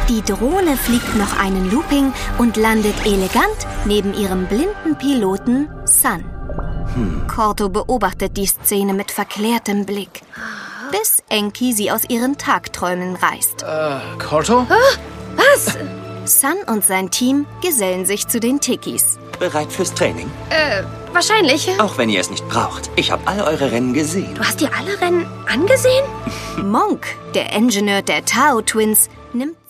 Die Drohne fliegt noch einen Looping und landet elegant neben ihrem blinden Piloten Sun. Corto beobachtet die Szene mit verklärtem Blick, bis Enki sie aus ihren Tagträumen reißt. Corto? Was? Sun und sein Team gesellen sich zu den Tikis. Bereit fürs Training? Wahrscheinlich. Auch wenn ihr es nicht braucht. Ich habe all eure Rennen gesehen. Du hast dir alle Rennen angesehen? Monk, der Ingenieur der Tao Twins, nimmt